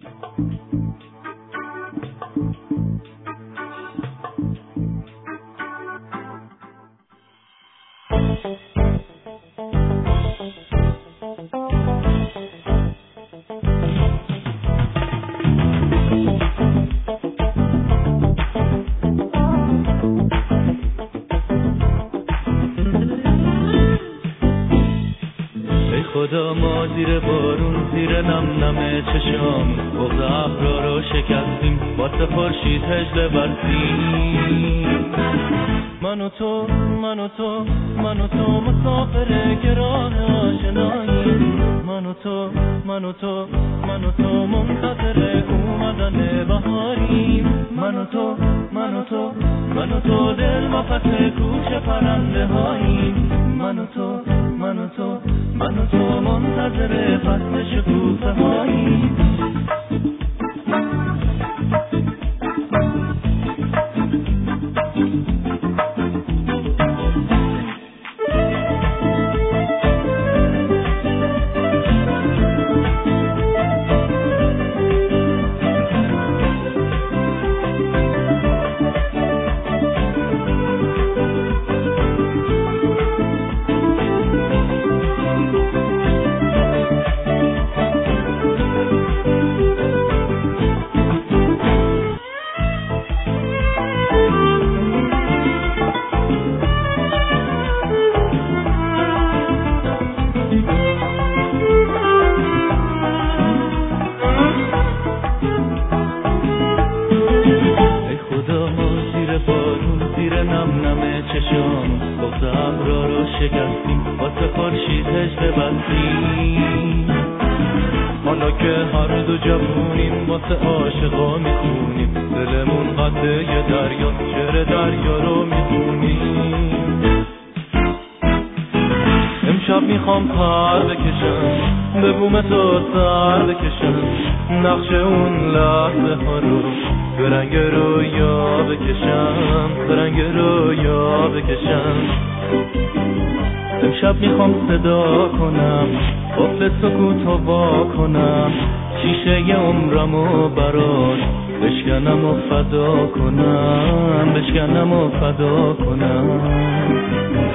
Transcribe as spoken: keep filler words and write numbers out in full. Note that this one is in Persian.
خدا ما زیر بارون زیر نم نم چشام بغض ابرا رو شکستیم واسه خورشید هجله بستیم من و تو من و تو من و تو مسافر گراه آشناییم من و تو من و تو من و تو منتظر اومدن بهاریم من و تو من و تو من و تو دل وقت کوچ پرنده هاییم من و تو من و تو من و تو منتظر فصل شکوفه هاییم واسه خورشید هجله بستیم حالا که هر دو جوونیم واسه عاشقا میخونیم دلمون قده یه دریا شعر دریا رو میخونیم امشب میخوام پر بکشم به بوم تو سر بکشم نقش اون لحظه ها رو به رنگ رویا بکشم به رنگ رویا بکشم امشب میخوام صدا کنم قفل سکوت و وا کنم شیشه عمرمو برات بشکنم و فدا کنم بشکنم و فدا کنم